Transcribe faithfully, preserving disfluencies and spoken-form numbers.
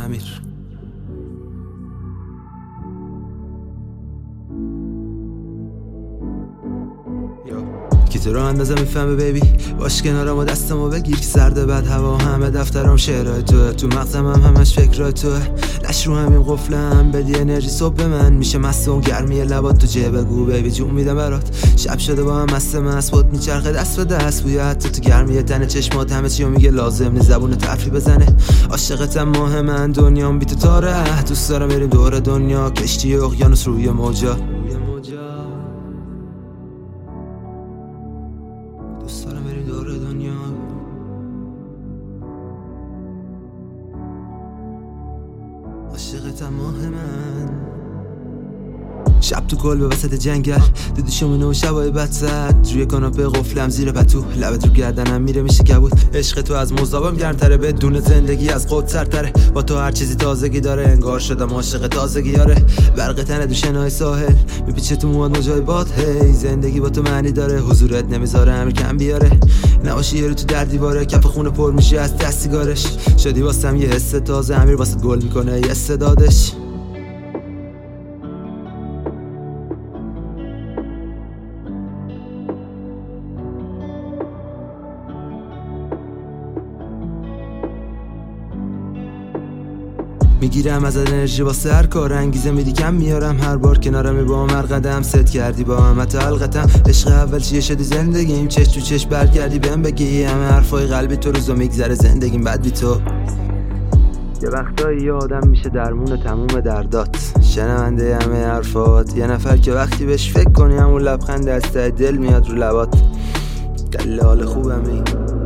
امیر. کی تو رو اندازه میفهمه بیبی، باش کنارم و دستمو بگیر که سرده بد هوا همه دفترام شعرهای توه، تو مغزم هم همش فکرهای توه. لش رو همین قفلم بدی انرژی صبح به من میشه مست و گرمی لبات تو جیب بگو بیبی جون میدم برات. شب شده با هم مست مست بود میچرخه دست به دست بوی حتی تو گرمی تن چشمات همه چیو میگه لازم نی زبون تفری بزنه. عاشقتم ماه من دنیام بی تو تاره، دوست دارم بریم دور دنیا کشتی اقیانوس روی موجا. دوست دارم بریم دور دنیا. عاشقتم ماه من. شب تو گل به وسط جنگل دیدی شمونه و شبای بد زد روی کاناپه قفلم زیر پتو لبت رو گردنم میره میشه کبود. عشق تو از مزدابم گرمتره بدون زندگی از خود سرتره، با تو هر چیزی تازگی داره انگار شدم عاشق تازگی یاره. برق تنه دو شنای ساحل میپیچه تو مواد مجای باد هی زندگی با تو معنی داره حضورت نمیذاره امیر کم بیاره. نباشی یه رو تو در دیواره کف خونه پر میشه از دستیگارش شدی واسم یه حس تازه امیر واسه گل میکنه یه استعدادش. میگیرم از انرژی واسه هر کار انگیزه میدی کم میارم هر بار کنارمی با هم هر قدم ست کردی با هم حتی حلقتم. عشق اول چیه شدی زندگیم چش تو چش برگردی بهم بگی همه حرفای قلبی تو روزو میگذره زندگیم بد بی تو. یه وقتایی یه آدم میشه درمون تموم دردات شنونده همه حرفات یه نفر که وقتی بهش فکر کنی همون لبخند از ته دل میاد رو لبات. دلیل حال خوبم این